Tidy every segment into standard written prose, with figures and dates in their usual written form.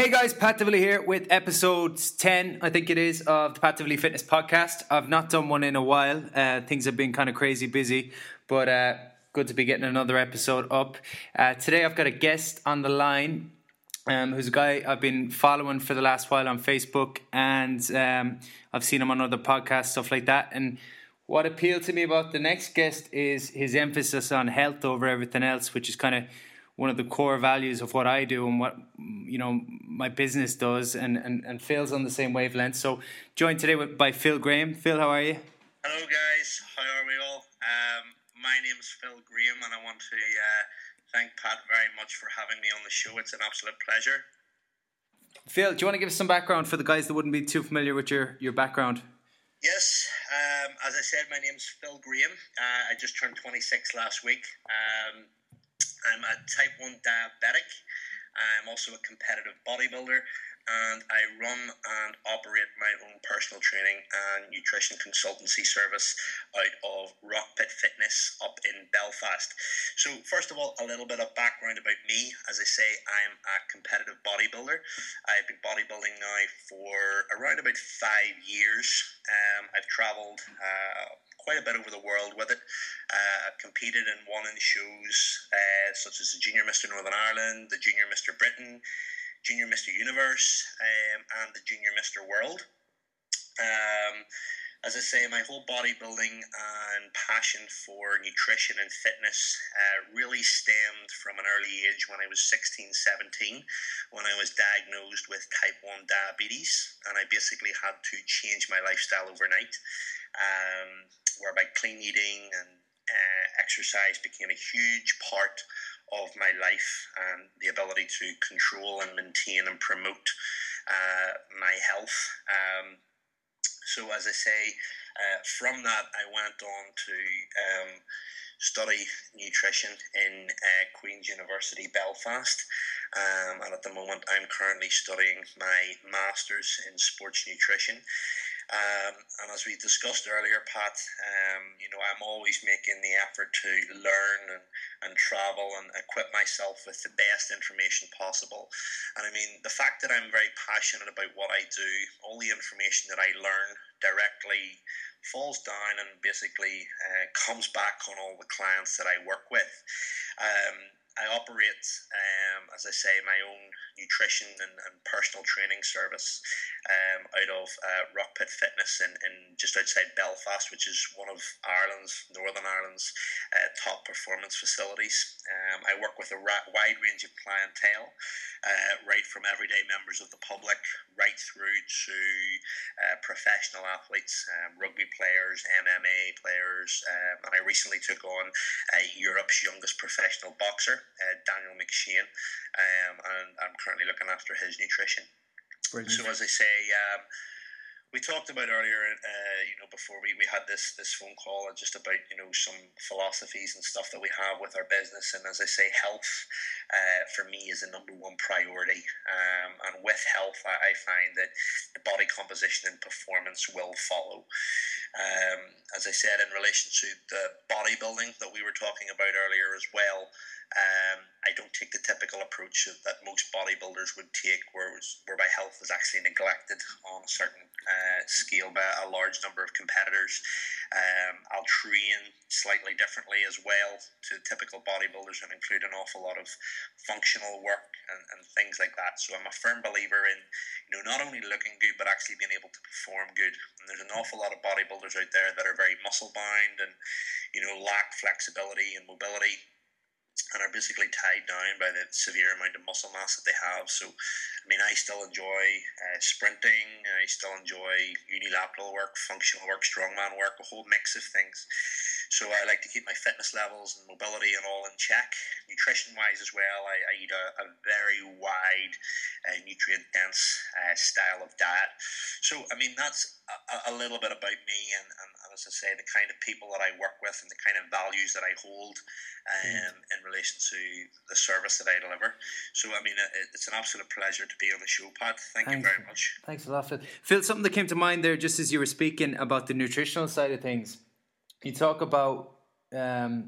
Hey guys, Pat Tivoli here with episode 10, I think it is, of the Pat Tivoli Fitness Podcast. I've not done one in a while. Things have been kind of crazy busy, but good to be getting another episode up. Today I've got a guest on the line who's a guy I've been following for the last while on Facebook, and I've seen him on other podcasts, stuff like that. And what appealed to me about the next guest is his emphasis on health over everything else, which is kind of one of the core values of what I do and what, you know, my business does, and Phil's on the same wavelength. So joined today by Phil Graham. Phil, how are you? Hello guys, how are we all? My name's Phil Graham, and I want to thank Pat very much for having me on the show. It's an absolute pleasure. Phil, do you want to give us some background for the guys that wouldn't be too familiar with your background? Yes, as I said, my name's Phil Graham. I just turned 26 last week. I'm a type 1 diabetic. I'm also a competitive bodybuilder, and I run and operate my own personal training and nutrition consultancy service out of Rockpit Fitness up in Belfast. So first of all, a little bit of background about me. As I say, I'm a competitive bodybuilder. I've been bodybuilding now for around about 5 years. I've travelled quite a bit over the world with it. Competed and won in shows such as the Junior Mr. Northern Ireland, the Junior Mr. Britain, Junior Mr. Universe, and the Junior Mr. World. As I say, my whole bodybuilding and passion for nutrition and fitness really stemmed from an early age when I was 16, 17, when I was diagnosed with type 1 diabetes, and I basically had to change my lifestyle overnight, whereby clean eating and exercise became a huge part of my life, and the ability to control and maintain and promote my health. So as I say, from that I went on to study nutrition in Queen's University Belfast, and at the moment I'm currently studying my Masters in Sports Nutrition. And as we discussed earlier, Pat, I'm always making the effort to learn and travel and equip myself with the best information possible. And I mean, the fact that I'm very passionate about what I do, all the information that I learn directly falls down and basically comes back on all the clients that I work with. I operate, as I say, my own nutrition and personal training service out of Rockpit Fitness in just outside Belfast, which is one of Northern Ireland's top performance facilities. I work with a wide range of clientele, right from everyday members of the public, right through to professional athletes, rugby players, MMA players, and I recently took on Europe's youngest professional boxer, Daniel McShane, and I'm currently looking after his nutrition. Brilliant. So as I say, we talked about earlier, before we had this phone call, just about some philosophies and stuff that we have with our business. And as I say, health for me is the number one priority. And with health, I find that the body composition and performance will follow. As I said, in relation to the bodybuilding that we were talking about earlier as well, I don't take the typical approach that most bodybuilders would take, whereby health is actually neglected on a certain scale by a large number of competitors. I'll train slightly differently as well to typical bodybuilders and include an awful lot of functional work and things like that. So I'm a firm believer in not only looking good but actually being able to perform good. And there's an awful lot of bodybuilders out there that are very muscle bound and lack flexibility and mobility, and are basically tied down by the severe amount of muscle mass that they have. So, I mean, I still enjoy sprinting, I still enjoy unilateral work, functional work, strongman work, a whole mix of things. So I like to keep my fitness levels and mobility and all in check. Nutrition-wise as well, I eat a very wide, nutrient-dense style of diet. So, I mean, that's a little bit about me and as I say, the kind of people that I work with and the kind of values that I hold in relation to the service that I deliver. So, I mean, it's an absolute pleasure to be on the show, Pat. Thanks you very much. Thanks a lot, Phil. Phil, something that came to mind there just as you were speaking about the nutritional side of things. You talk about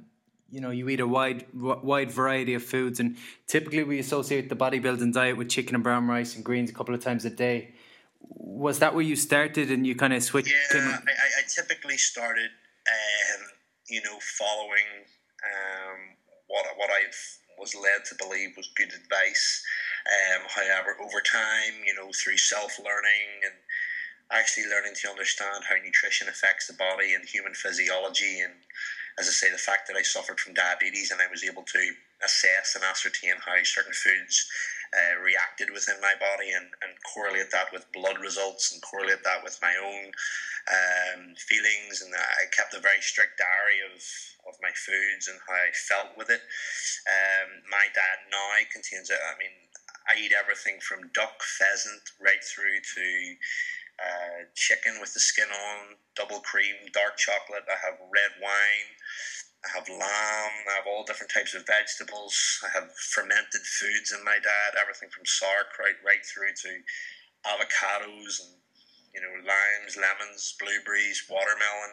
you eat a wide variety of foods, and typically we associate the bodybuilding diet with chicken and brown rice and greens a couple of times a day. Was that where you started and you kind of switched? Yeah, I typically started, following what I was led to believe was good advice. However, over time, through self-learning and actually learning to understand how nutrition affects the body and human physiology, and as I say, the fact that I suffered from diabetes and I was able to assess and ascertain how certain foods reacted within my body, and correlate that with blood results and correlate that with my own feelings. And I kept a very strict diary of my foods and how I felt with it. My diet now contains, I eat everything from duck, pheasant, right through to chicken with the skin on, double cream, dark chocolate. I have red wine. I have lamb. I have all different types of vegetables. I have fermented foods in my diet, everything from sauerkraut right through to avocados and limes, lemons, blueberries, watermelon.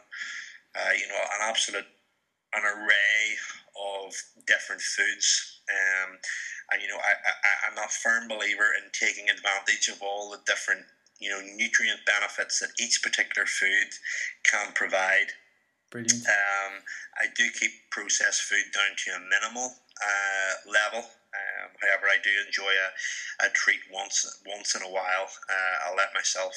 An array of different foods. I'm a firm believer in taking advantage of all the different nutrient benefits that each particular food can provide. Brilliant. I do keep processed food down to a minimal level. However, I do enjoy a treat once in a while. I'll let myself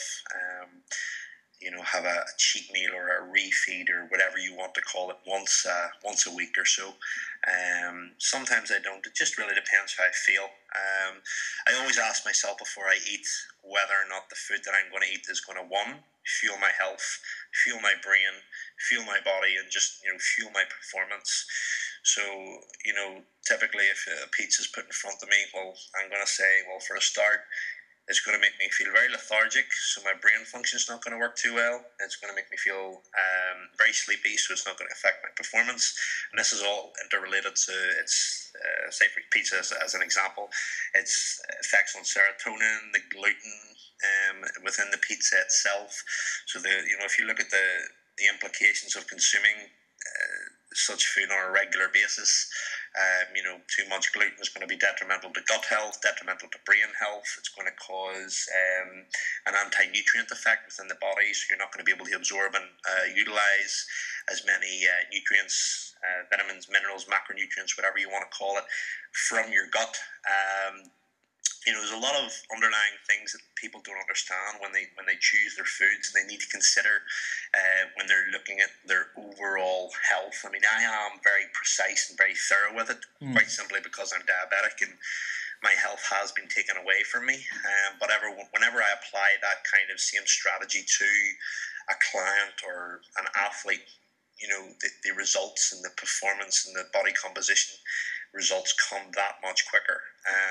have a cheat meal or a refeed or whatever you want to call it once a week or so. Sometimes I don't. It just really depends how I feel. I always ask myself before I eat whether or not the food that I'm going to eat is going to, one, fuel my health, fuel my brain, fuel my body, and just fuel my performance. So typically if a pizza's put in front of me, well, I'm going to say, well, for a start, it's going to make me feel very lethargic, so my brain function's not going to work too well. It's going to make me feel very sleepy, so it's not going to affect my performance. And this is all interrelated to its, say for pizza as an example, its effects on serotonin, the gluten within the pizza itself. So if you look at the implications of consuming such food on a regular basis, too much gluten is going to be detrimental to gut health, detrimental to brain health. It's going to cause an anti-nutrient effect within the body, so you're not going to be able to absorb and utilize as many nutrients, vitamins, minerals, macronutrients, whatever you want to call it, from your gut. There's a lot of underlying things that people don't understand when they choose their foods, and they need to consider when they're looking at their overall health. I am very precise and very thorough with it, quite simply because I'm diabetic and my health has been taken away from me. But whenever I apply that kind of same strategy to a client or an athlete, the results and the performance and the body composition results come that much quicker.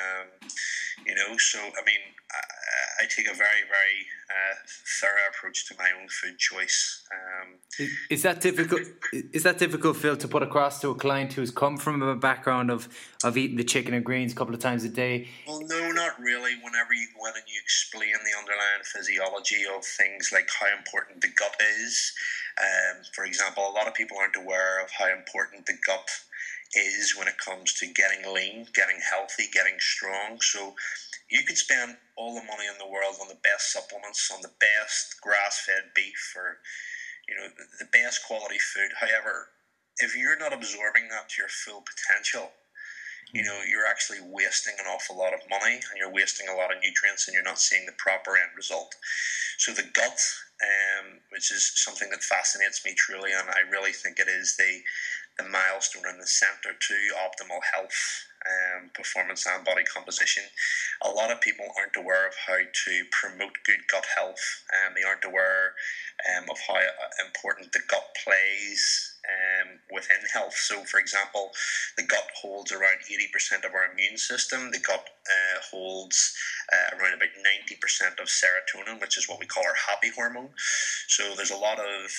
So I take a very, very thorough approach to my own food choice. Is that difficult? Is that difficult, Phil, to put across to a client who's come from a background of eating the chicken and greens a couple of times a day? Well, no, not really. Whenever you go in and you explain the underlying physiology of things like how important the gut is, for example, a lot of people aren't aware of how important the gut is when it comes to getting lean, getting healthy, getting strong. So you could spend all the money in the world on the best supplements, on the best grass-fed beef, or the best quality food. However, if you're not absorbing that to your full potential, you're actually wasting an awful lot of money, and you're wasting a lot of nutrients, and you're not seeing the proper end result. So the gut, which is something that fascinates me truly, and I really think it is the milestone in the center to optimal health, performance and body composition. A lot of people aren't aware of how to promote good gut health, and they aren't aware of how important the gut plays within health. So, for example, the gut holds around 80% of our immune system. The gut holds around about 90% of serotonin, which is what we call our happy hormone. So there's a lot of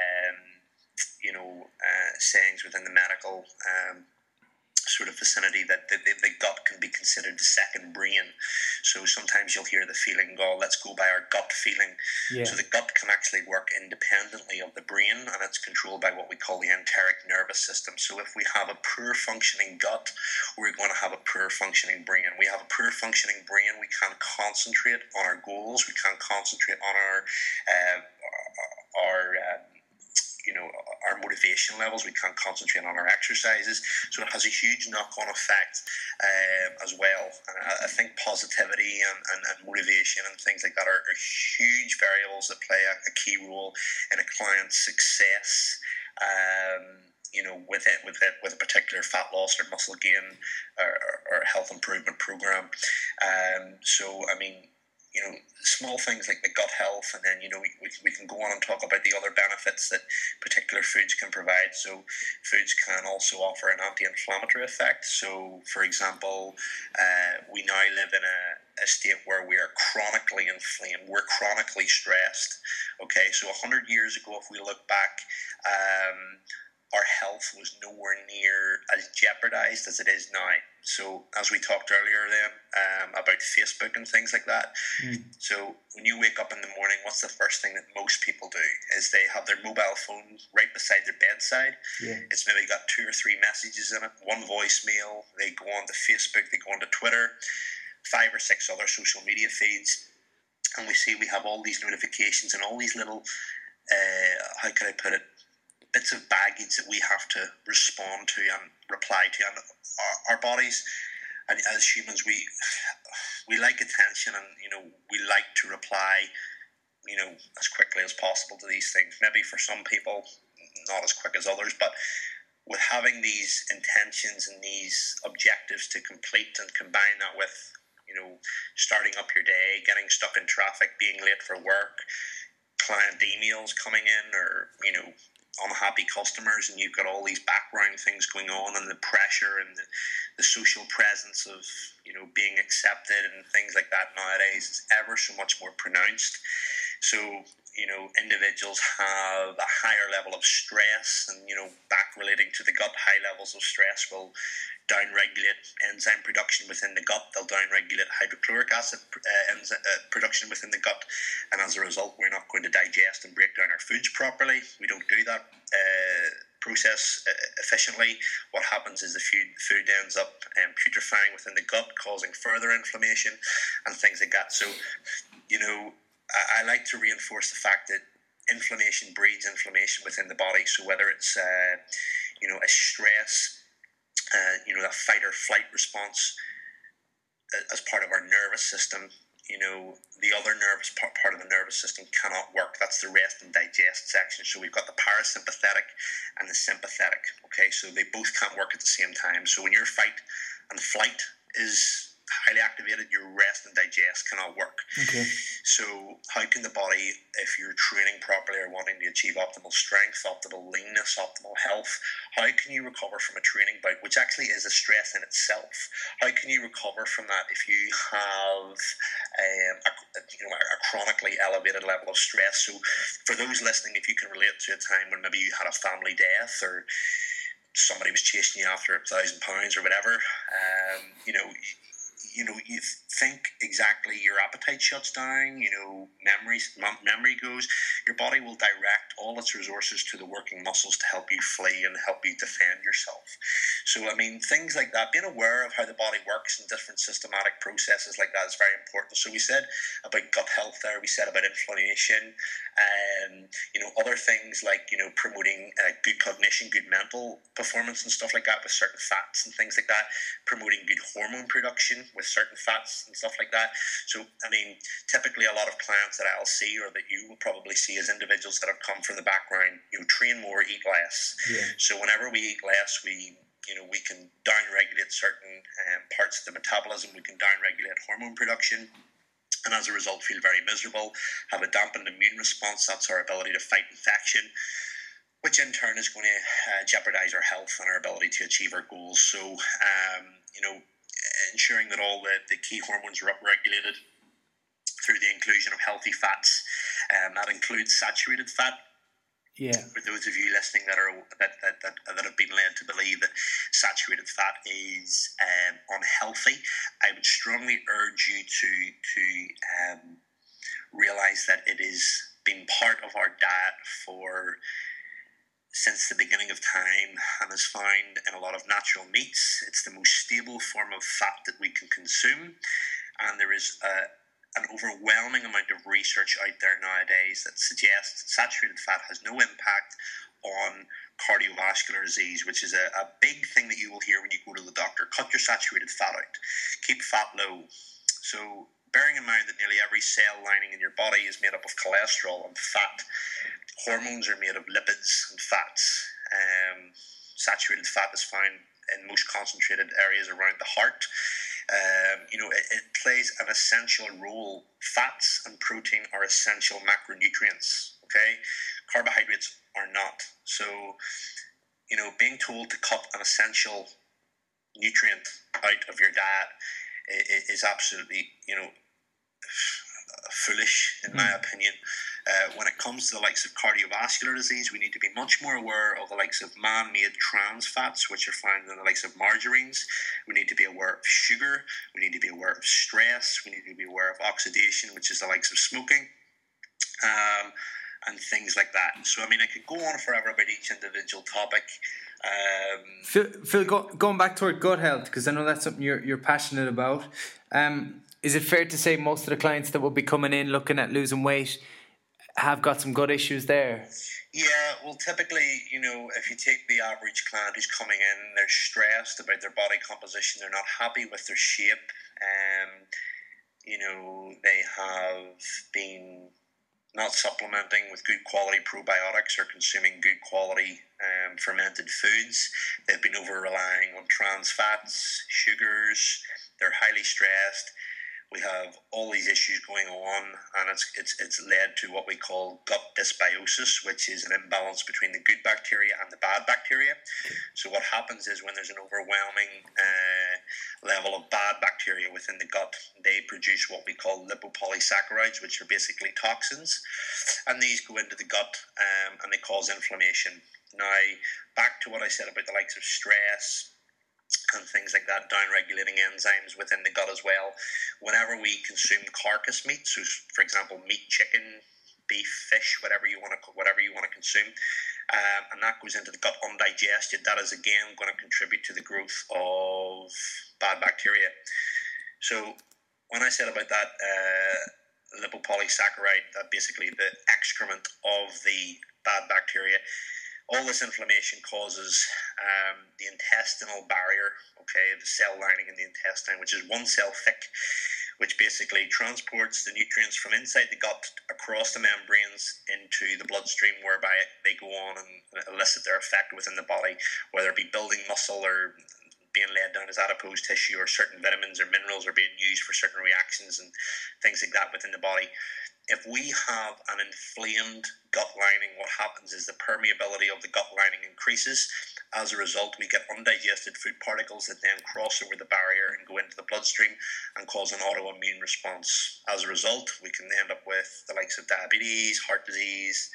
sayings within the medical sort of vicinity that the gut can be considered the second brain. So So sometimes you'll hear the feeling, "Oh, let's go by our gut feeling." Yeah. So the gut can actually work independently of the brain, and it's controlled by what we call the enteric nervous system. So if we have a poor functioning gut, we're going to have a poor functioning brain. We have a poor functioning brain, we can't concentrate on our goals, we can't concentrate on our motivation levels, we can't concentrate on our exercises. So it has a huge knock-on effect as well. And I think positivity and motivation and things like that are huge variables that play a key role in a client's success. With a particular fat loss or muscle gain or health improvement program. Small things like the gut health, and then we can go on and talk about the other benefits that particular foods can provide. So foods can also offer an anti-inflammatory effect. So for example, we now live in a state where we are chronically inflamed, we're chronically stressed. Okay, so 100 years ago, if we look back, our health was nowhere near as jeopardized as it is now. So as we talked earlier then about Facebook and things like that. So when you wake up in the morning, what's the first thing that most people do? Is they have their mobile phone right beside their bedside. Yeah. It's maybe got 2 or 3 messages in it, one voicemail. They go on to Facebook, they go on to Twitter, 5 or 6 other social media feeds. And we see we have all these notifications and all these little, how can I put it, bits of baggage that we have to respond to and reply to. And our bodies, and as humans, we like attention, and we like to reply as quickly as possible to these things. Maybe for some people not as quick as others, but with having these intentions and these objectives to complete, and combine that with starting up your day, getting stuck in traffic, being late for work, client emails coming in, or unhappy customers, and you've got all these background things going on, and the pressure and the social presence of being accepted and things like that nowadays is ever so much more pronounced. So individuals have a higher level of stress, and back relating to the gut, high levels of stress will downregulate enzyme production within the gut. They'll downregulate hydrochloric acid production within the gut, and as a result, we're not going to digest and break down our foods properly. We don't do that process efficiently. What happens is the food ends up putrefying within the gut, causing further inflammation and things like that. So, I like to reinforce the fact that inflammation breeds inflammation within the body. So whether it's a stress, that fight or flight response as part of our nervous system, the other nervous part of the nervous system cannot work. That's the rest and digest section. So we've got the parasympathetic and the sympathetic. Okay, so they both can't work at the same time. So when your fight and flight is highly activated, your rest and digest cannot work. Okay. So how can the body, if you're training properly or wanting to achieve optimal strength, optimal leanness, optimal health, how can you recover from a training bout, which actually is a stress in itself? How can you recover from that if you have a chronically elevated level of stress? So for those listening, if you can relate to a time when maybe you had a family death, or somebody was chasing you after £1,000 or whatever, you think exactly, your appetite shuts down, memory goes, your body will direct all its resources to the working muscles to help you flee and help you defend yourself. So, things like that, being aware of how the body works and different systematic processes like that is very important. So we said about gut health there, we said about inflammation, other things like, promoting good cognition, good mental performance and stuff like that with certain fats and things like that, promoting good hormone production with certain fats and stuff like that. So, typically a lot of clients that I'll see, or that you will probably see, as individuals that have come from the background, train more, eat less. Yeah. So whenever we eat less, we can downregulate certain parts of the metabolism. We can downregulate hormone production, and as a result feel very miserable, have a dampened immune response. That's our ability to fight infection, which in turn is going to jeopardize our health and our ability to achieve our goals. So, ensuring that all the key hormones are upregulated through the inclusion of healthy fats. That includes saturated fat, Yeah. For those of you listening that have been led to believe that saturated fat is unhealthy, I would strongly urge you to realize that it has been part of our diet since the beginning of time and is found in a lot of natural meats. It's the most stable form of fat that we can consume, and there is an overwhelming amount of research out there nowadays that suggests saturated fat has no impact on cardiovascular disease, which is a big thing that you will hear when you go to the doctor. Cut your saturated fat out. Keep fat low. So bearing in mind that nearly every cell lining in your body is made up of cholesterol and fat, hormones are made of lipids and fats. Saturated fat is found in most concentrated areas around the heart. It plays an essential role. Fats and protein are essential macronutrients. Okay, carbohydrates are not. So, being told to cut an essential nutrient out of your diet is absolutely, foolish, in my opinion. When it comes to the likes of cardiovascular disease, we need to be much more aware of the likes of man-made trans fats, which are found in the likes of margarines. We need to be aware of sugar. We need to be aware of stress. We need to be aware of oxidation, which is the likes of smoking, and things like that. So, I could go on forever about each individual topic. Phil, going back toward gut health, because I know that's something you're passionate about. Is it fair to say most of the clients that will be coming in looking at losing weight have got some gut issues there? Yeah, well, typically, if you take the average client who's coming in, they're stressed about their body composition, they're not happy with their shape, they have been not supplementing with good quality probiotics or consuming good quality fermented foods. They've been over-relying on trans fats, sugars, they're highly stressed. We have all these issues going on, and it's led to what we call gut dysbiosis, which is an imbalance between the good bacteria and the bad bacteria. So what happens is when there's an overwhelming level of bad bacteria within the gut, they produce what we call lipopolysaccharides, which are basically toxins, and these go into the gut and they cause inflammation. Now, back to what I said about the likes of stress and things like that, down-regulating enzymes within the gut as well. Whenever we consume carcass meat, so for example, meat, chicken, beef, fish, whatever you want to consume, and that goes into the gut undigested, that is again going to contribute to the growth of bad bacteria. So when I said about that lipopolysaccharide, that basically the excrement of the bad bacteria, all this inflammation causes the intestinal barrier, the cell lining in the intestine, which is one cell thick, which basically transports the nutrients from inside the gut across the membranes into the bloodstream, whereby they go on and elicit their effect within the body, whether it be building muscle or being laid down as adipose tissue, or certain vitamins or minerals are being used for certain reactions and things like that within the body. If we have an inflamed gut lining, what happens is the permeability of the gut lining increases. As a result, we get undigested food particles that then cross over the barrier and go into the bloodstream and cause an autoimmune response. As a result, we can end up with the likes of diabetes, heart disease,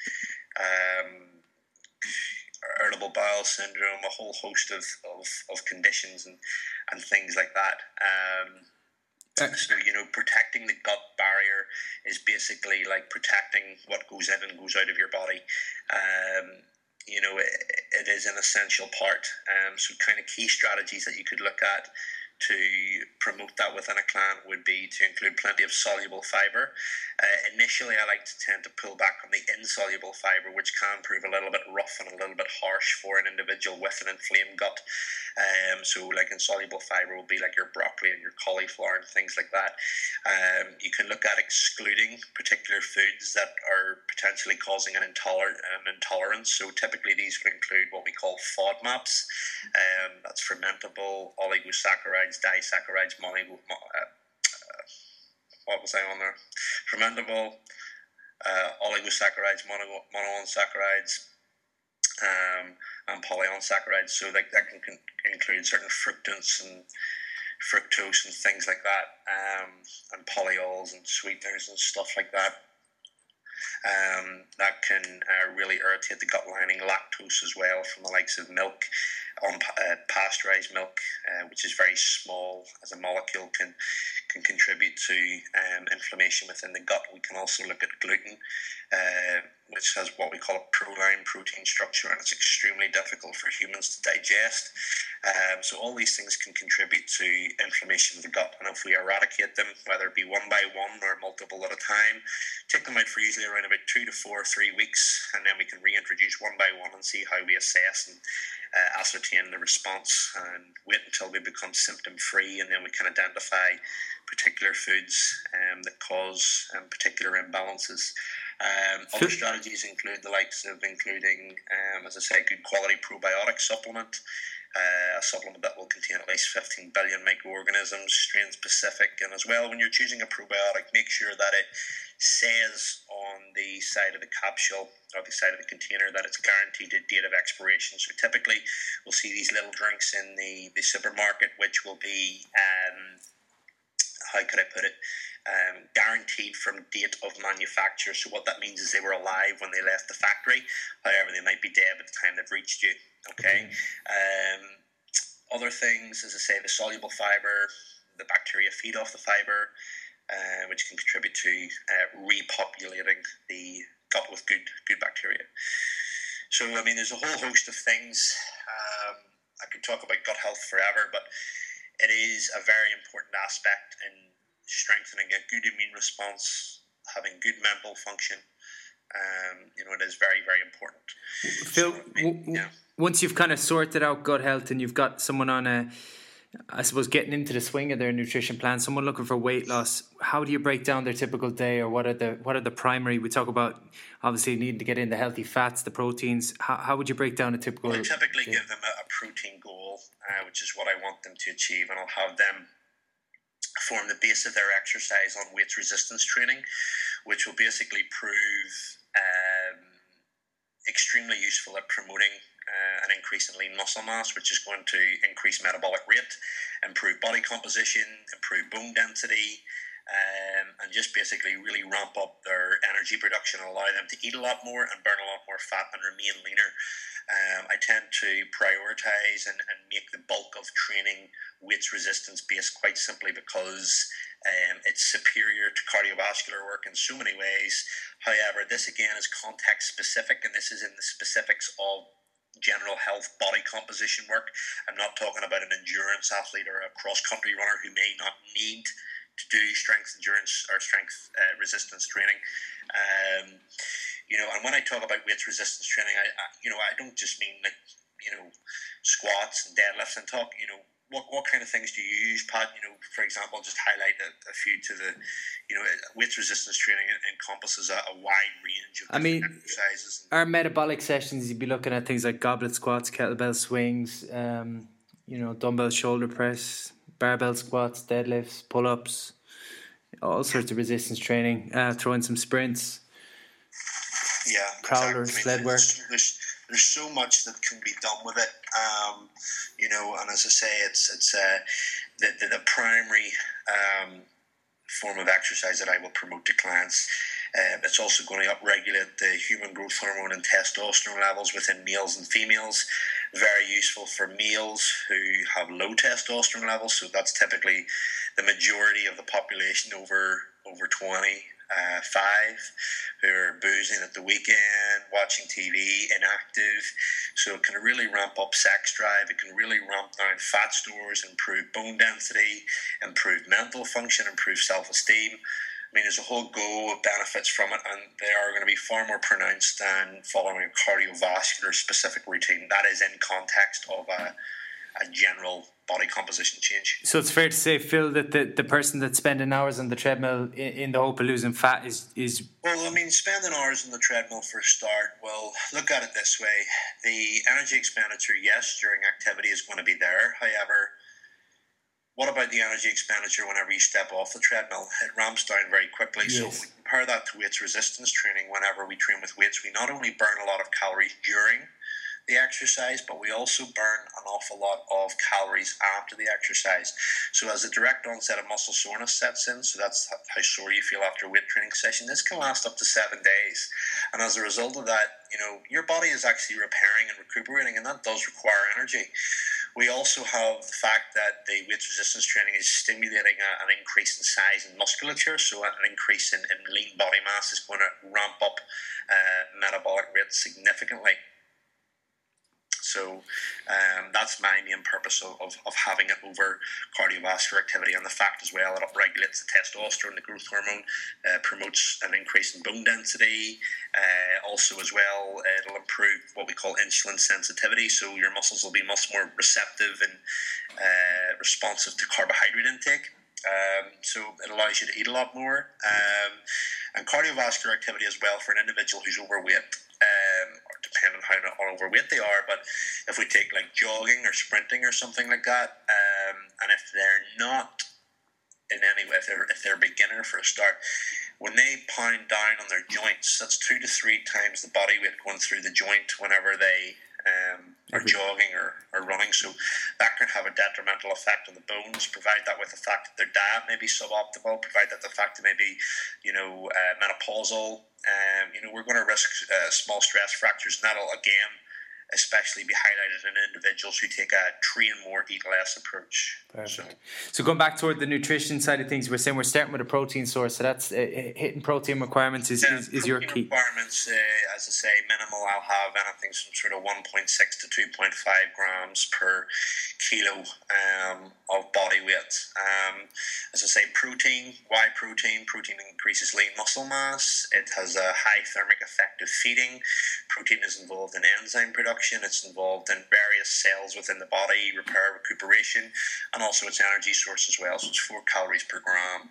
irritable bowel syndrome, a whole host of conditions and things like that. So, protecting the gut barrier is basically like protecting what goes in and goes out of your body. It is an essential part. So kind of key strategies that you could look at to promote that within a client would be to include plenty of soluble fiber. Initially, I like to tend to pull back on the insoluble fiber, which can prove a little bit rough and a little bit harsh for an individual with an inflamed gut. So like insoluble fiber will be like your broccoli and your cauliflower and things like that. You can look at excluding particular foods that are potentially causing an intolerance. So typically these would include what we call FODMAPs. That's fermentable oligosaccharides, disaccharides, what was I on there? Fermentable oligosaccharides, monounsaccharides, and polyunsaccharides. So that can include certain fructose and things like that, and polyols and sweeteners and stuff like that. That can really irritate the gut lining. Lactose as well from the likes of milk, pasteurized milk, which is very small as a molecule, can contribute to inflammation within the gut. We can also look at gluten, which has what we call a proline protein structure, and it's extremely difficult for humans to digest. So all these things can contribute to inflammation of the gut, and if we eradicate them, whether it be one by one or multiple at a time, take them out for usually around about 2 to 4 or 3 weeks, and then we can reintroduce one by one and see how we assess and ascertain the response, and wait until we become symptom free, and then we can identify particular foods that cause particular imbalances. Other strategies include the likes of including, as I say, good quality probiotic supplement, a supplement that will contain at least 15 billion microorganisms, strain specific, and as well, when you're choosing a probiotic, make sure that it says on the side of the capsule or the side of the container that it's guaranteed a date of expiration. So typically we'll see these little drinks in the supermarket which will be how could I put it, guaranteed from date of manufacture. So what that means is they were alive when they left the factory, however they might be dead by the time they've reached you. Okay. Other things, as I say, the soluble fiber, the bacteria feed off the fiber, which can contribute to repopulating the gut with good bacteria. So, I mean, there's a whole host of things. I could talk about gut health forever, but it is a very important aspect in strengthening a good immune response, having good mental function. It is very, very important. Phil, once you've kind of sorted out gut health and you've got someone on I suppose getting into the swing of their nutrition plan, someone looking for weight loss, how do you break down their typical day, or what are the primary? We talk about obviously needing to get in the healthy fats, the proteins. How would you break down a typical? Well, I typically give them a protein goal, which is what I want them to achieve, and I'll have them form the base of their exercise on weight resistance training, which will basically prove extremely useful at promoting an increase in lean muscle mass, which is going to increase metabolic rate, improve body composition, improve bone density, and just basically really ramp up their energy production and allow them to eat a lot more and burn a lot more fat and remain leaner. I tend to prioritize and make the bulk of training weights resistance based, quite simply because it's superior to cardiovascular work in so many ways. However, this again is context specific, and this is in the specifics of general health body composition work. I'm not talking about an endurance athlete or a cross-country runner who may not need to do strength endurance or strength resistance training. And when I talk about weight resistance training, I don't just mean like squats and deadlifts, and talk what kind of things do you use, Pat? For example, just highlight a few to the weight resistance training encompasses a wide range of different exercises. Our metabolic sessions, you'd be looking at things like goblet squats, kettlebell swings, dumbbell shoulder press, barbell squats, deadlifts, pull-ups, all sorts of resistance training, throw in some sprints. Yeah, prowler, sled work. There's so much that can be done with it, and as I say, it's the primary form of exercise that I will promote to clients. It's also going to upregulate the human growth hormone and testosterone levels within males and females. Very useful for males who have low testosterone levels, so that's typically the majority of the population over 25 who are boozing at the weekend, watching TV, inactive. So it can really ramp up sex drive, it can really ramp down fat stores, improve bone density, improve mental function, improve self-esteem. I mean, there's a whole go of benefits from it, and they are going to be far more pronounced than following a cardiovascular specific routine. That is in context of a general body composition change. So it's fair to say, Phil, that the person that's spending hours on the treadmill in the hope of losing fat is... Well, I mean, spending hours on the treadmill for a start, well, look at it this way. The energy expenditure, yes, during activity is going to be there. However, what about the energy expenditure whenever you step off the treadmill? It ramps down very quickly. Yes. So if we compare that to weights resistance training, whenever we train with weights, we not only burn a lot of calories during the exercise, but we also burn an awful lot of calories after the exercise. So as the direct onset of muscle soreness sets in, so that's how sore you feel after a weight training session, this can last up to 7 days. And as a result of that, your body is actually repairing and recuperating, and that does require energy. We also have the fact that the weight resistance training is stimulating an increase in size and musculature, so an increase in lean body mass is going to ramp up metabolic rates significantly. So that's my main purpose of having it over cardiovascular activity, and the fact as well it upregulates the testosterone, the growth hormone, promotes an increase in bone density. Also as well, it'll improve what we call insulin sensitivity, so your muscles will be much more receptive and responsive to carbohydrate intake. So it allows you to eat a lot more. And cardiovascular activity as well for an individual who's overweight, or depending on how overweight they are, but if we take like jogging or sprinting or something like that, and if they're not in any way, if they're a beginner for a start, when they pound down on their joints, that's 2 to 3 times the body weight going through the joint whenever they are jogging or running. So that can have a detrimental effect on the bones. Provide that with the fact that their diet may be suboptimal. Provide that the fact that maybe menopausal. We're going to risk small stress fractures, and that'll again especially be highlighted in individuals who take a train more, eat less approach. So going back toward the nutrition side of things, we're saying we're starting with a protein source, so that's hitting protein requirements is your key. Requirements, as I say, minimal. I'll have anything from sort of 1.6 to 2.5 grams per kilo of body weight. As I say, protein. Why protein? Protein increases lean muscle mass. It has a high thermic effect of feeding. Protein is involved in enzyme production. It's involved in various cells within the body, repair, recuperation, and also its energy source as well. So it's 4 calories per gram.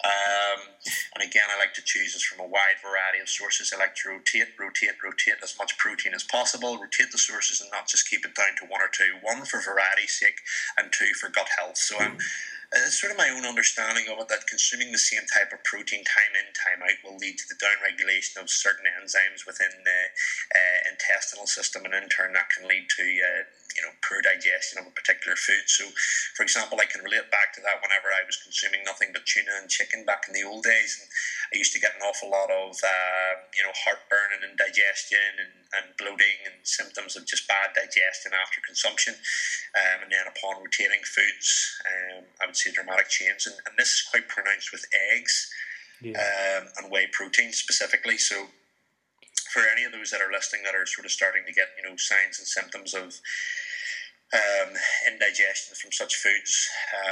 And again, I like to choose this from a wide variety of sources. I like to rotate as much protein as possible. Rotate the sources and not just keep it down to 1 or 2. 1 for variety's sake, and 2 for gut health. So it's sort of my own understanding of it, that consuming the same type of protein time in, time out will lead to the downregulation of certain enzymes within the intestinal system, and in turn that can lead to poor digestion of a particular food. So, for example, I can relate back to that whenever I was consuming nothing but tuna and chicken back in the old days, and I used to get an awful lot of heartburn and indigestion and bloating and symptoms of just bad digestion after consumption. And then upon rotating foods, I would see a dramatic change, and this is quite pronounced with eggs and whey protein specifically. So for any of those that are listening that are sort of starting to get signs and symptoms of indigestion from such foods,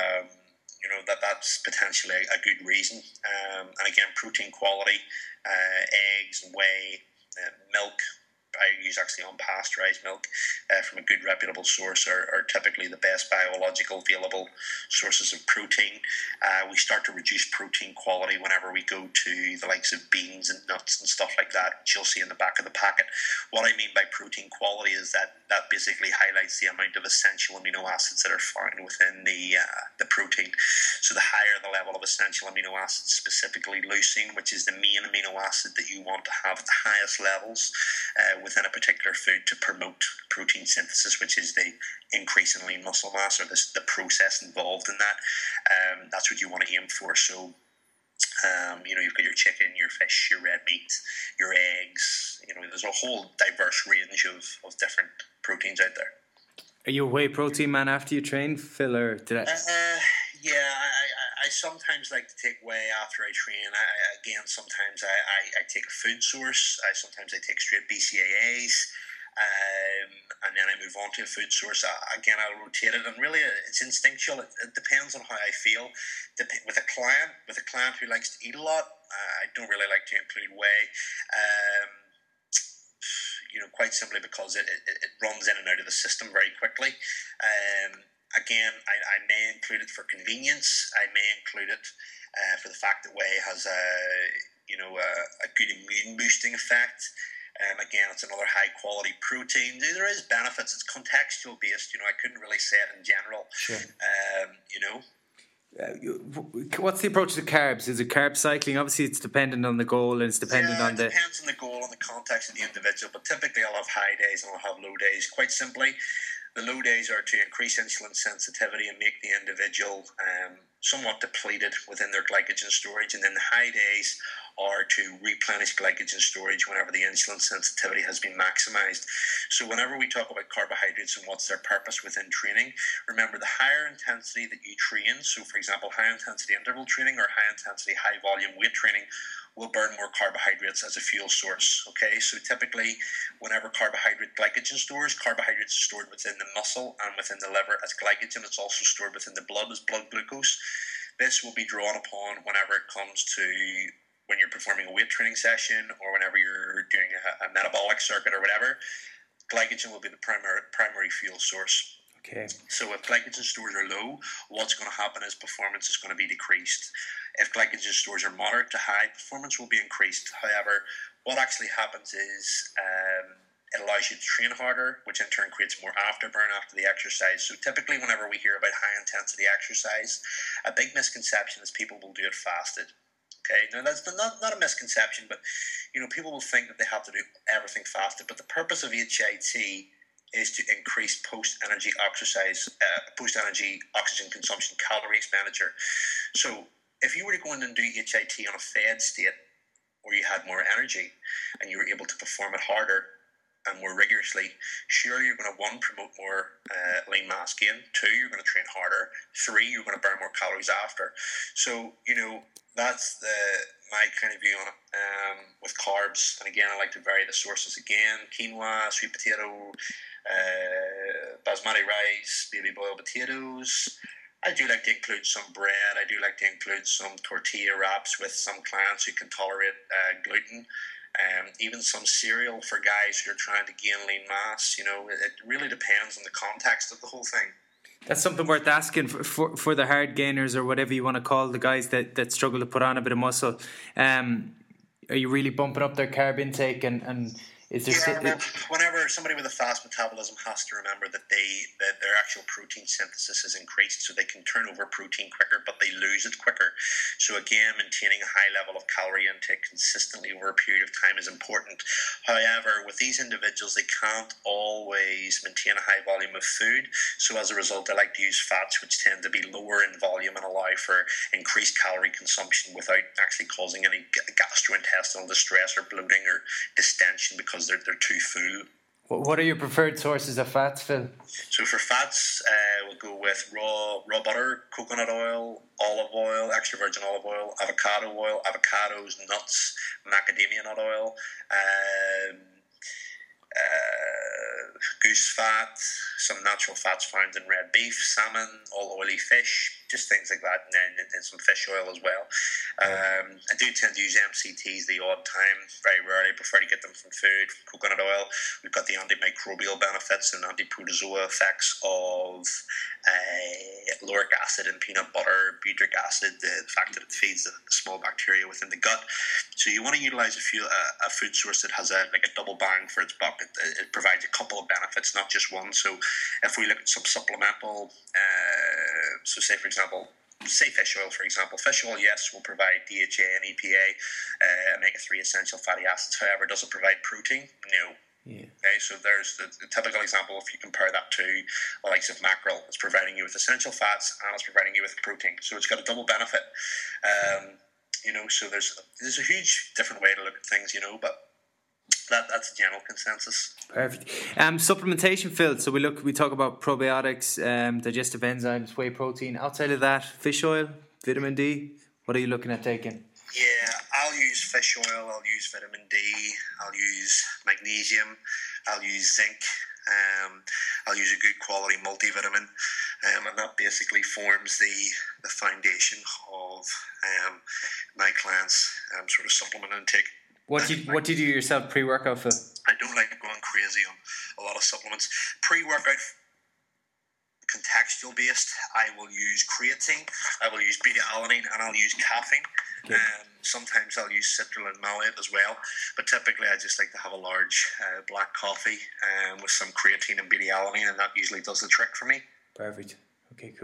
that's potentially a good reason. And again, protein quality, eggs and whey, milk. I use actually unpasteurized milk from a good reputable source are typically the best biological available sources of protein. We start to reduce protein quality whenever we go to the likes of beans and nuts and stuff like that, which you'll see in the back of the packet. What I mean by protein quality is that basically highlights the amount of essential amino acids that are found within the protein. So the higher the level of essential amino acids, specifically leucine, which is the main amino acid that you want to have at the highest levels within a particular food to promote protein synthesis, which is the increase in lean muscle mass, or the process involved in that. That's what you want to aim for. So you've got your chicken, your fish, your red meat, your eggs. There's a whole diverse range of different proteins out there. Are you a whey protein man after you train, Phil, or did I? I sometimes like to take whey after I train. Sometimes I take a food source. Sometimes I take straight BCAAs. And then I move on to a food source. Again, I'll rotate it, and really it's instinctual. It depends on how I feel. With a client who likes to eat a lot, I don't really like to include whey. Quite simply because it runs in and out of the system very quickly. Again, I may include it for convenience. I may include it for the fact that whey has a good immune boosting effect. Again, it's another high quality protein. There is benefits. It's contextual based. I couldn't really say it in general. Sure. What's the approach to carbs? Is it carb cycling? Obviously, it's dependent on the goal and it's dependent on the... It depends on the goal and the context of the individual, but typically I'll have high days and I'll have low days. Quite simply, the low days are to increase insulin sensitivity and make the individual somewhat depleted within their glycogen storage, and then the high days are to replenish glycogen storage whenever the insulin sensitivity has been maximized. So whenever we talk about carbohydrates and what's their purpose within training, remember the higher intensity that you train, so for example high intensity interval training or high intensity high volume weight training, will burn more carbohydrates as a fuel source. Okay, so typically whenever glycogen stores, carbohydrates are stored within the muscle and within the liver as glycogen. It's also stored within the blood as blood glucose. This will be drawn upon whenever it comes to when you're performing a weight training session or whenever you're doing a metabolic circuit or whatever. Glycogen will be the primary fuel source. Okay. So if glycogen stores are low, what's going to happen is performance is going to be decreased. If glycogen stores are moderate to high, performance will be increased. However, what actually happens is it allows you to train harder, which in turn creates more afterburn after the exercise. So typically whenever we hear about high intensity exercise, a big misconception is people will do it fasted. Okay, now that's not a misconception, but people will think that they have to do everything fasted. But the purpose of HIIT is to increase post-energy oxygen consumption, calorie expenditure. So if you were to go in and do HIIT on a fed state where you had more energy and you were able to perform it harder and more rigorously, surely you're going to, 1, promote more lean mass gain, 2, you're going to train harder, 3, you're going to burn more calories after. So, that's my kind of view on it. With carbs, and again, I like to vary the sources again: quinoa, sweet potato, basmati rice, baby boiled potatoes. I do like to include some bread. I do like to include some tortilla wraps with some clients who can tolerate gluten. Even some cereal for guys who are trying to gain lean mass. It really depends on the context of the whole thing. That's something worth asking for the hard gainers or whatever you want to call the guys that struggle to put on a bit of muscle. Are you really bumping up their carb intake and is there... Whenever somebody with a fast metabolism has to remember that their actual protein synthesis is increased, so they can turn over protein quicker, but they lose it quicker. So again, maintaining a high level of calorie intake consistently over a period of time is important. However, with these individuals, they can't always maintain a high volume of food. So as a result, I like to use fats, which tend to be lower in volume and allow for increased calorie consumption without actually causing any gastrointestinal distress or bloating or distension because they're too full. What are your preferred sources of fats, Phil? So for fats, we'll go with raw butter, coconut oil, olive oil, extra virgin olive oil, avocado oil, avocados, nuts, macadamia nut oil, goose fat, some natural fats found in red beef, salmon, all oily fish, just things like that, and then some fish oil as well. I do tend to use MCTs the odd time, very rarely. I prefer to get them from food. Coconut oil, we've got the antimicrobial benefits and antiprotozoa effects of lauric acid in peanut butter, butyric acid, the fact that it feeds the small bacteria within the gut. So you want to utilize a food source that has a double bang for its buck. It provides a couple of benefits, not just one. So if we look at some supplemental, so say for example, fish oil, for example. Fish oil, yes, will provide DHA and EPA, omega-3 essential fatty acids. However, does it provide protein? No. Yeah. Okay, so there's the typical example. If you compare that to the likes of mackerel, it's providing you with essential fats and it's providing you with protein. So it's got a double benefit. So there's a huge different way to look at things, but that's the general consensus. Perfect. Supplementation, Phil. So we talk about probiotics, digestive enzymes, whey protein. Outside of that, fish oil, vitamin D. What are you looking at taking? Yeah, I'll use fish oil. I'll use vitamin D. I'll use magnesium. I'll use zinc. I'll use a good quality multivitamin, and that basically forms the foundation of my clients' sort of supplement intake. What do you do yourself pre-workout, Phil? I don't like going crazy on a lot of supplements. Pre-workout, contextual based, I will use creatine, I will use beta-alanine, and I'll use caffeine. Okay. Sometimes I'll use citrulline malate as well, but typically I just like to have a large black coffee with some creatine and beta-alanine, and that usually does the trick for me. Perfect. Okay, cool.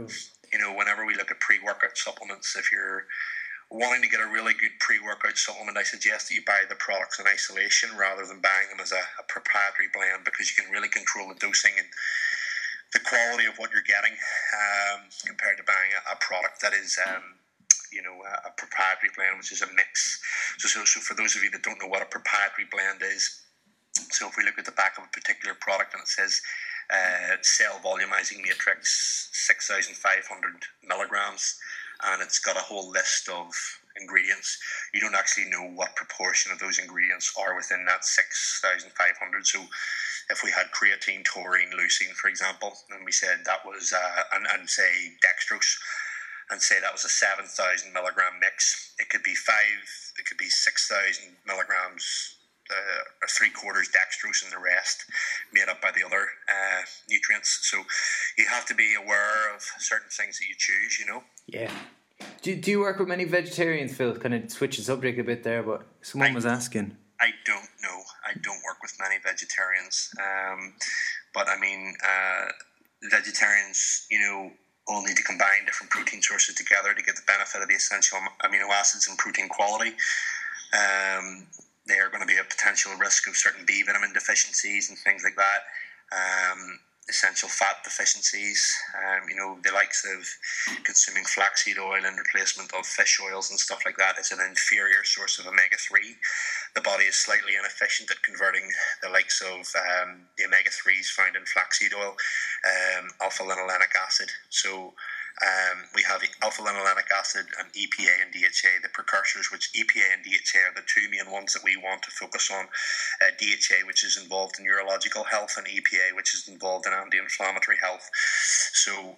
whenever we look at pre-workout supplements, if you're wanting to get a really good pre-workout supplement, I suggest that you buy the products in isolation rather than buying them as a proprietary blend, because you can really control the dosing and the quality of what you're getting compared to buying a product that is a proprietary blend, which is a mix. So for those of you that don't know what a proprietary blend is, so if we look at the back of a particular product and it says cell volumizing matrix 6,500 milligrams, and it's got a whole list of ingredients, you don't actually know what proportion of those ingredients are within that 6,500. So if we had creatine, taurine, leucine, for example, and we said that was and say dextrose, and say that was a 7,000 milligram mix, it could be 6,000 milligrams or 3/4 dextrose, and the rest made up by the other nutrients. So you have to be aware of certain things that you choose, Yeah. Do you work with many vegetarians, Phil? Kind of switch the subject a bit there, but someone was asking. I don't know. I don't work with many vegetarians. But I mean, vegetarians, all need to combine different protein sources together to get the benefit of the essential amino acids and protein quality. They are going to be a potential risk of certain B vitamin deficiencies and things like that. Essential fat deficiencies, the likes of consuming flaxseed oil in replacement of fish oils and stuff like that is an inferior source of omega-3. The body is slightly inefficient at converting the likes of the omega-3s found in flaxseed oil, alpha-linolenic acid. So we have alpha-linolenic acid and EPA and DHA, the precursors, which EPA and DHA are the two main ones that we want to focus on. DHA, which is involved in neurological health, and EPA, which is involved in anti-inflammatory health. So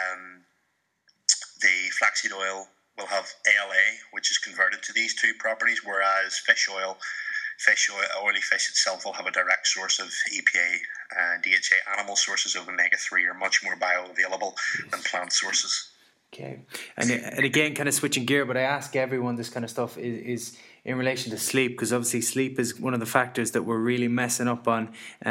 the flaxseed oil will have ALA, which is converted to these two properties, whereas oily fish itself will have a direct source of EPA and DHA. Animal sources of omega-3 are much more bioavailable than plant sources. Okay. And again, kind of switching gear, but I ask everyone this kind of stuff is in relation to sleep, because obviously sleep is one of the factors that we're really messing up on.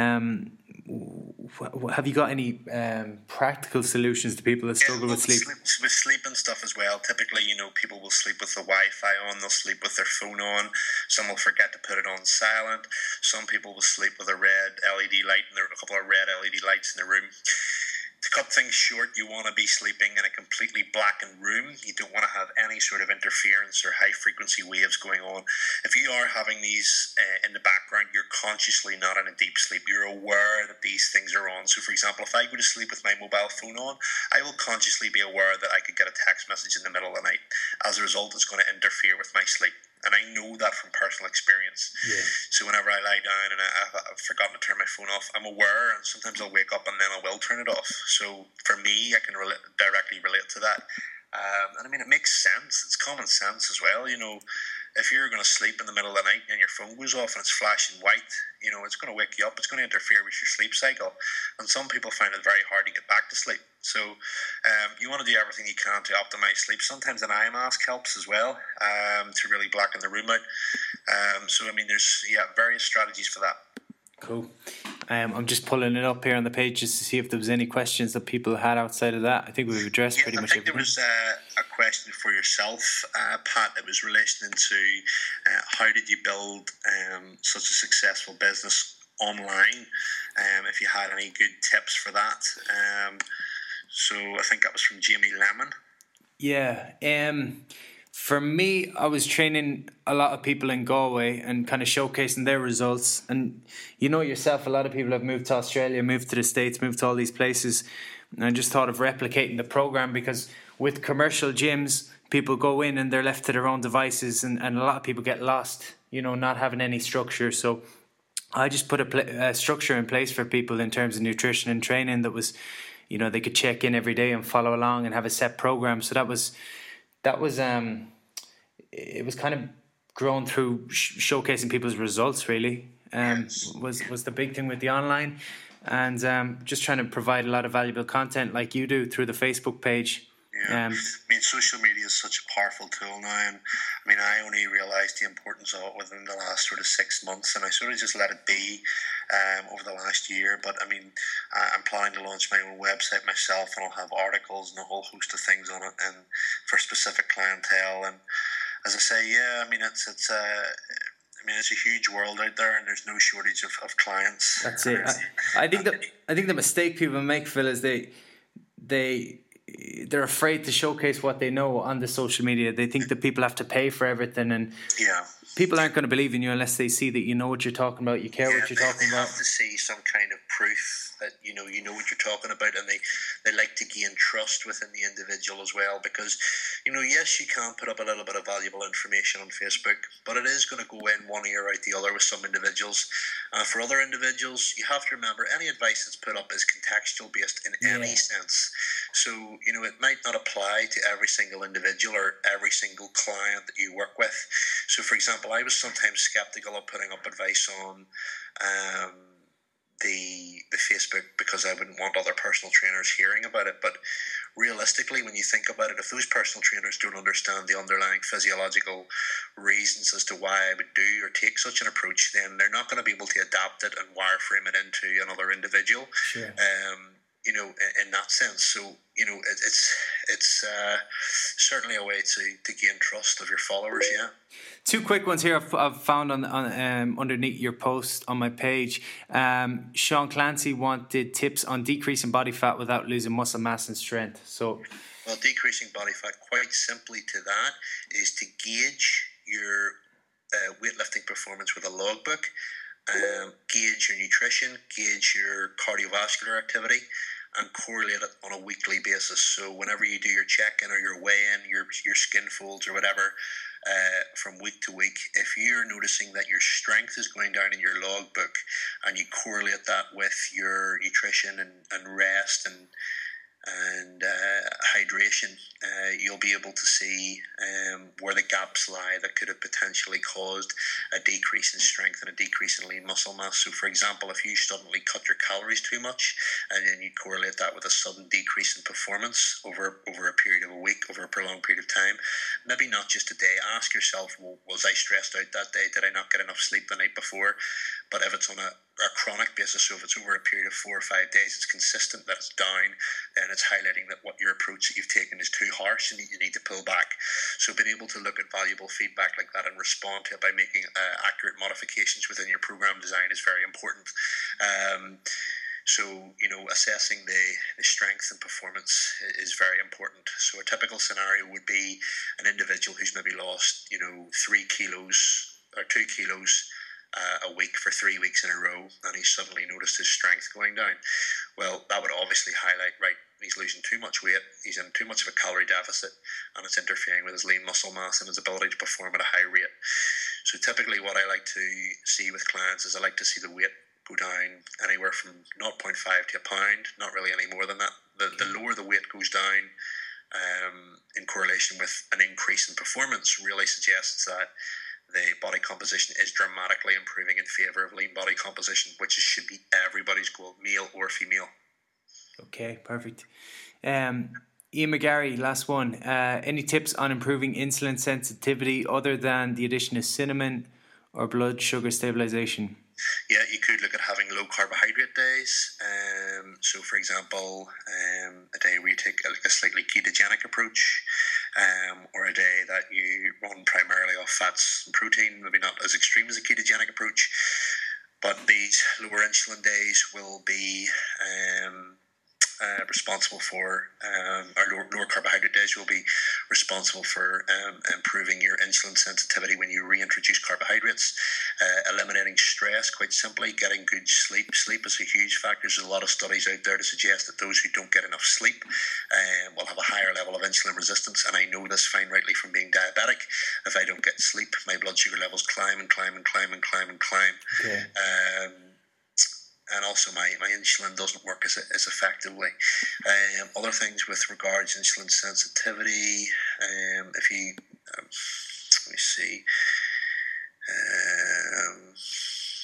Have you got any practical solutions to people that struggle with sleep? With sleep and stuff as well. Typically, people will sleep with the Wi-Fi on, they'll sleep with their phone on, some will forget to put it on silent, some people will sleep with a red LED light, and there are a couple of red LED lights in the room. To cut things short, you want to be sleeping in a completely blackened room. You don't want to have any sort of interference or high frequency waves going on. If you are having these in the background, you're consciously not in a deep sleep. You're aware that these things are on. So for example, if I go to sleep with my mobile phone on, I will consciously be aware that I could get a text message in the middle of the night. As a result, it's going to interfere with my sleep. And I know that from personal experience. Yeah. So whenever I lie down and I've forgotten to turn my phone off, I'm aware, and sometimes I'll wake up and then I will turn it off. So for me, I can directly relate to that. And I mean, it makes sense. It's common sense as well. If you're going to sleep in the middle of the night and your phone goes off and it's flashing white, it's going to wake you up. It's going to interfere with your sleep cycle. And some people find it very hard to get back to sleep. So you want to do everything you can to optimize sleep. Sometimes an eye mask helps as well to really blacken the room out. So, I mean, there's various strategies for that. Cool. I'm just pulling it up here on the page just to see if there was any questions that people had outside of that. I think we've addressed pretty much everything. There was a question for yourself, Pat. It was relating to how did you build such a successful business online? If you had any good tips for that. So I think that was from Jamie Lemon. Yeah. For me, I was training a lot of people in Galway and kind of showcasing their results. And you know yourself, a lot of people have moved to Australia, moved to the States, moved to all these places. And I just thought of replicating the program, because with commercial gyms, people go in and they're left to their own devices, and a lot of people get lost, not having any structure. So I just put a structure in place for people in terms of nutrition and training that was, they could check in every day and follow along and have a set program. So that was it was kind of grown through showcasing people's results, really. Was the big thing with the online, and just trying to provide a lot of valuable content like you do through the Facebook page. Yeah. I mean, social media is such a powerful tool now, and I mean, I only realised the importance of it within the last sort of 6 months, and I sort of just let it be over the last year. But I mean, I'm planning to launch my own website myself, and I'll have articles and a whole host of things on it, and for specific clientele. And as I say, yeah, I mean, it's a huge world out there, and there's no shortage of clients. That's it. I think the mistake people make, Phil, is they're afraid to showcase what they know on the social media. They think that people have to pay for everything, and people aren't going to believe in you unless they see that you know what you're talking about, you care what you're talking about. They have to see some kind of proof that you know what you're talking about, and they like to gain trust within the individual as well, because yes, you can put up a little bit of valuable information on Facebook, but it is going to go in one ear out the other with some individuals. For other individuals, you have to remember any advice that's put up is contextual based in any sense. So it might not apply to every single individual or every single client that you work with. So for example, I was sometimes skeptical of putting up advice on the Facebook, because I wouldn't want other personal trainers hearing about it. But realistically, when you think about it, if those personal trainers don't understand the underlying physiological reasons as to why I would do or take such an approach, then they're not going to be able to adapt it and wireframe it into another individual. Sure. In that sense. So, it's certainly a way to gain trust of your followers, yeah. Two quick ones here I've found on underneath your post on my page. Sean Clancy wanted tips on decreasing body fat without losing muscle mass and strength. Well, decreasing body fat, quite simply to that, is to gauge your weightlifting performance with a logbook, gauge your nutrition, gauge your cardiovascular activity, and correlate it on a weekly basis. So whenever you do your check-in or your weigh-in, your skin folds or whatever, from week to week, if you're noticing that your strength is going down in your logbook and you correlate that with your nutrition and rest and hydration, you'll be able to see where the gaps lie that could have potentially caused a decrease in strength and a decrease in lean muscle mass. So for example, if you suddenly cut your calories too much and then you correlate that with a sudden decrease in performance over a period of a week, over a prolonged period of time, maybe not just a day, ask yourself, well, was I stressed out that day? Did I not get enough sleep the night before? But if it's on a chronic basis, so if it's over a period of 4 or 5 days, it's consistent that it's down, then it's highlighting that what your approach that you've taken is too harsh and you need to pull back. So being able to look at valuable feedback like that and respond to it by making accurate modifications within your program design is very important. So, assessing the strength and performance is very important. So a typical scenario would be an individual who's maybe lost, 3 kilos or 2 kilos a week for 3 weeks in a row, and he suddenly noticed his strength going down. Well, that would obviously highlight, right, he's losing too much weight, he's in too much of a calorie deficit, and it's interfering with his lean muscle mass and his ability to perform at a high rate. So typically what I like to see with clients is I like to see the weight go down anywhere from 0.5 to a pound, not really any more than that. The lower the weight goes down, in correlation with an increase in performance, really suggests that the body composition is dramatically improving in favour of lean body composition, which should be everybody's goal, male or female. Okay, perfect. Ian McGarry, last one. Any tips on improving insulin sensitivity other than the addition of cinnamon or blood sugar stabilization? Yeah, you could look at having low carbohydrate days. So, for example, a day where you take a slightly ketogenic approach, or a day that you run primarily off fats and protein, maybe not as extreme as a ketogenic approach. But these lower insulin days will be responsible for, or lower carbohydrate days will be responsible for improving your insulin sensitivity when you reintroduce carbohydrates, eliminating stress, quite simply, getting good sleep. Sleep is a huge factor. There's a lot of studies out there to suggest that those who don't get enough sleep will have a higher level of insulin resistance, and I know this fine rightly from being diabetic. If I don't get sleep, my blood sugar levels climb and climb and climb and climb and climb. Okay. And also my insulin doesn't work as effectively. Other things with regards to insulin sensitivity, if you, let me see, I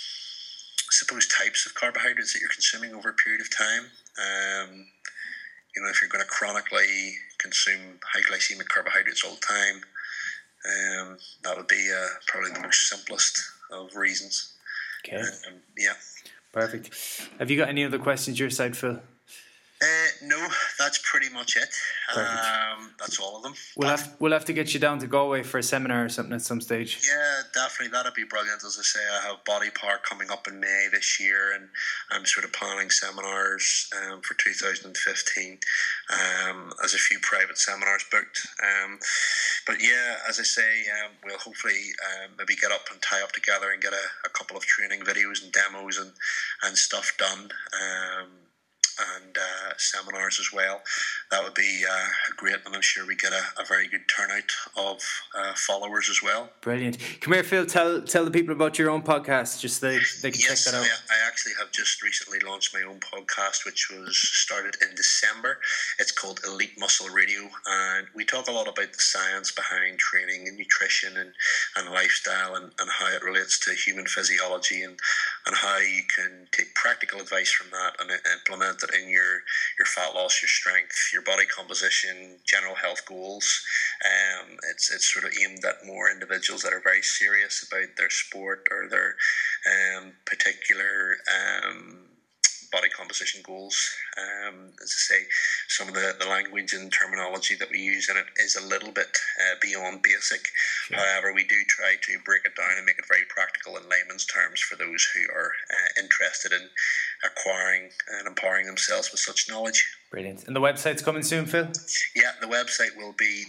suppose types of carbohydrates that you're consuming over a period of time. if you're going to chronically consume high glycemic carbohydrates all the time, that would be probably the most simplest of reasons. Okay. Yeah. Perfect. Have you got any other questions your side, Phil? No, that's pretty much it. That's all of them. We'll have to get you down to Galway for a seminar or something at some stage. Yeah, definitely. That'd be brilliant. As I say, I have Body Power coming up in May this year, and I'm sort of planning seminars for 2015. As a few private seminars booked. But yeah, as I say, we'll hopefully maybe get up and tie up together and get a couple of training videos and demos and stuff done. And seminars as well. That would be great, and I'm sure we get a very good turnout of followers as well. Brilliant. Come here, Phil. Tell the people about your own podcast, just so they can check that out. I actually have just recently launched my own podcast, which was started in December. It's called Elite Muscle Radio, and we talk a lot about the science behind training and nutrition and lifestyle and how it relates to human physiology and how you can take practical advice from that and implement it in your fat loss, your strength, your body composition, general health goals. It's sort of aimed at more individuals that are very serious about their sport or their particular body composition goals. As I say, some of the language and terminology that we use in it is a little bit beyond basic. Sure. However, we do try to break it down and make it very practical in layman's terms for those who are interested in acquiring and empowering themselves with such knowledge. Brilliant. And the website's coming soon, Phil? Yeah, the website will be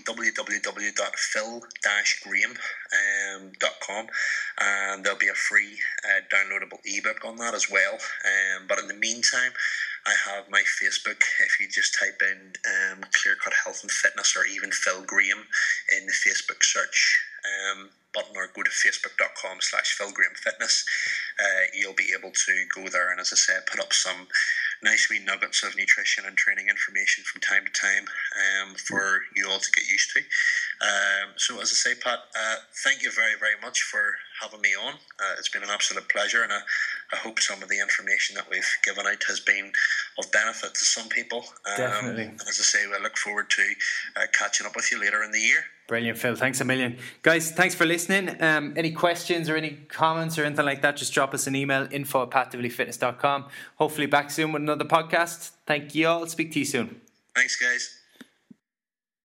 www.phil-graham.com, and there'll be a free downloadable ebook on that as well. But in the meantime, I have my Facebook. If you just type in Clear Cut Health and Fitness or even Phil Graham in the Facebook search button, or go to facebook.com/Phil Graham Fitness, you'll be able to go there, and as I say, put up some nice wee nuggets of nutrition and training information from time to time for you all to get used to. So as I say, Pat, thank you very, very much for having me on. It's been an absolute pleasure, and I hope some of the information that we've given out has been of benefit to some people. Definitely. And as I say, I look forward to catching up with you later in the year. Brilliant, Phil. Thanks a million. Guys, thanks for listening. Any questions or any comments or anything like that, just drop us an email, info@pathtoelitefitness.com. Hopefully back soon with another podcast. Thank you all. Speak to you soon. Thanks, guys.